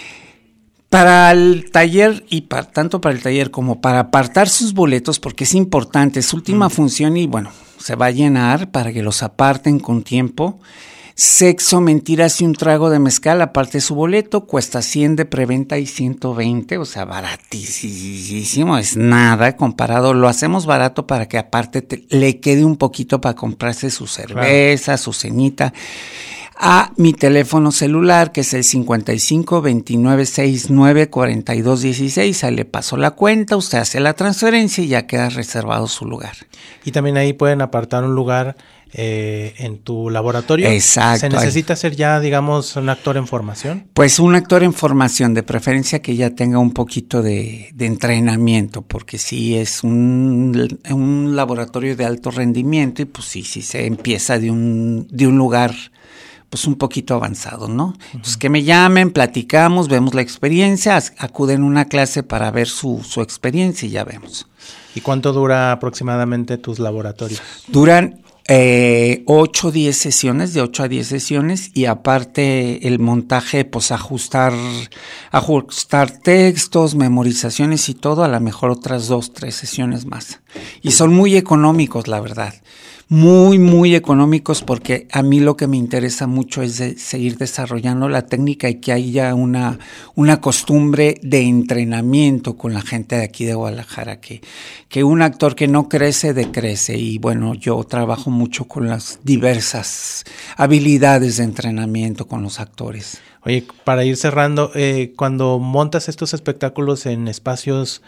Para el taller, y para, tanto para el taller como para apartar sus boletos, porque es importante, es última mm. función y bueno, se va a llenar para que los aparten con tiempo. Sexo, Mentiras y un trago de mezcal, aparte su boleto, cuesta cien de preventa y ciento veinte, o sea, baratísimo, es nada comparado. Lo hacemos barato para que aparte te, le quede un poquito para comprarse su cerveza, claro, su cenita. A mi teléfono celular, que es el cincuenta y cinco, veintinueve, sesenta y nueve, cuarenta y dos dieciséis, ahí le paso la cuenta, usted hace la transferencia y ya queda reservado su lugar. Y también ahí pueden apartar un lugar eh, en tu laboratorio. Exacto. ¿Se necesita ser ya, digamos, un actor en formación? Pues un actor en formación, de preferencia que ya tenga un poquito de, de entrenamiento, porque sí es un, un laboratorio de alto rendimiento y pues sí, sí se empieza de un, de un lugar pues un poquito avanzado, ¿no? Entonces, uh-huh. que me llamen, platicamos, vemos la experiencia, acuden a una clase para ver su, su experiencia y ya vemos. ¿Y cuánto dura aproximadamente tus laboratorios? Duran eh, ocho o diez sesiones, de ocho a diez sesiones, y aparte el montaje, pues ajustar, ajustar textos, memorizaciones y todo, a lo mejor otras dos, tres sesiones más. Y son muy económicos, la verdad. Muy, muy económicos, porque a mí lo que me interesa mucho es de seguir desarrollando la técnica y que haya una, una costumbre de entrenamiento con la gente de aquí de Guadalajara, que, que un actor que no crece, decrece. Y bueno, yo trabajo mucho con las diversas habilidades de entrenamiento con los actores. Oye, para ir cerrando, eh, cuando montas estos espectáculos en espacios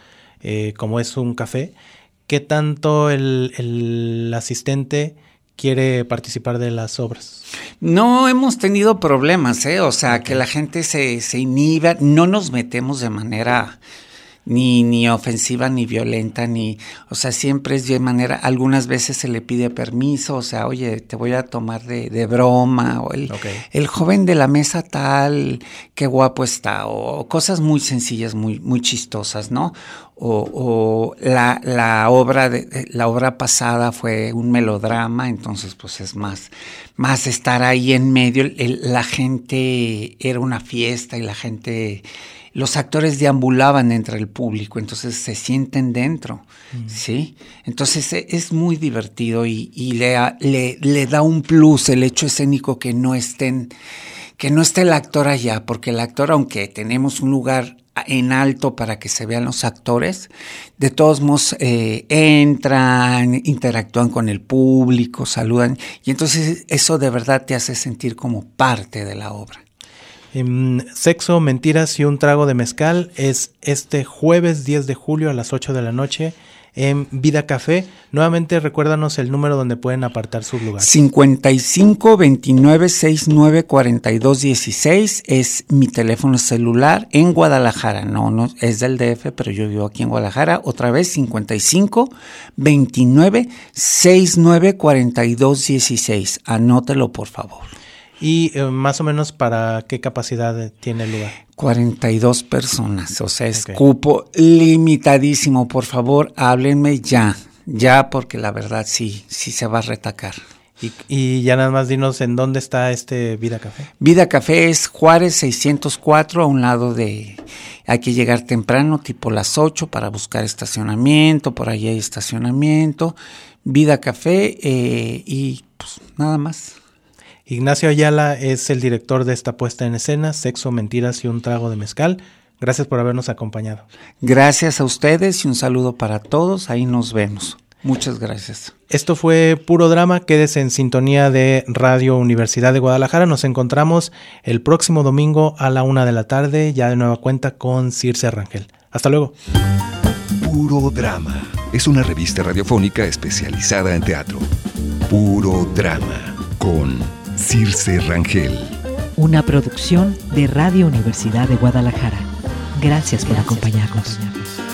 eh, como es un café, ¿qué tanto el, el asistente quiere participar de las obras? No hemos tenido problemas, ¿eh? O sea, okay. que la gente se, se inhiba, no nos metemos de manera ni, ni ofensiva, ni violenta, ni, o sea, siempre es de manera, algunas veces se le pide permiso, o sea, oye, te voy a tomar de, de broma, o el, okay. el joven de la mesa tal, qué guapo está, o cosas muy sencillas, muy, muy chistosas, ¿no? O, o la, la obra de, la obra pasada fue un melodrama, entonces pues es más, más estar ahí en medio, el, la gente era una fiesta y la gente, los actores deambulaban entre el público, entonces se sienten dentro, mm. ¿sí? Entonces es muy divertido y, y le, le, le da un plus el hecho escénico que no estén, que no esté el actor allá, porque el actor, aunque tenemos un lugar en alto para que se vean los actores, de todos modos eh, entran, interactúan con el público, saludan, y entonces eso de verdad te hace sentir como parte de la obra. Um, Sexo, Mentiras y un Trago de Mezcal es este jueves diez de julio a las ocho de la noche en Vida Café. Nuevamente recuérdanos el número donde pueden apartar su lugar. cincuenta y cinco, veintinueve, sesenta y nueve, cuarenta y dos, dieciséis es mi teléfono celular en Guadalajara. No, no es del D F, pero yo vivo aquí en Guadalajara. Otra vez, cincuenta y cinco, veintinueve, sesenta y nueve, cuarenta y dos, dieciséis. Anótelo, por favor. ¿Y eh, más o menos para qué capacidad tiene el lugar? cuarenta y dos personas, o sea, es okay. cupo limitadísimo. Por favor, háblenme ya, ya, porque la verdad sí, sí se va a retacar. Y, y ya nada más dinos en dónde está este Vida Café. Vida Café es Juárez seiscientos cuatro, a un lado de... Hay que llegar temprano, tipo las ocho, para buscar estacionamiento, por ahí hay estacionamiento. Vida Café eh, y pues nada más. Ignacio Ayala es el director de esta puesta en escena, Sexo, Mentiras y un Trago de Mezcal. Gracias por habernos acompañado. Gracias a ustedes y un saludo para todos. Ahí nos vemos. Muchas gracias. Esto fue Puro Drama. Quédese en sintonía de Radio Universidad de Guadalajara. Nos encontramos el próximo domingo a la una de la tarde, ya de nueva cuenta con Circe Rangel. Hasta luego. Puro Drama es una revista radiofónica especializada en teatro. Puro Drama con Circe Rangel. Una producción de Radio Universidad de Guadalajara. Gracias por acompañarnos.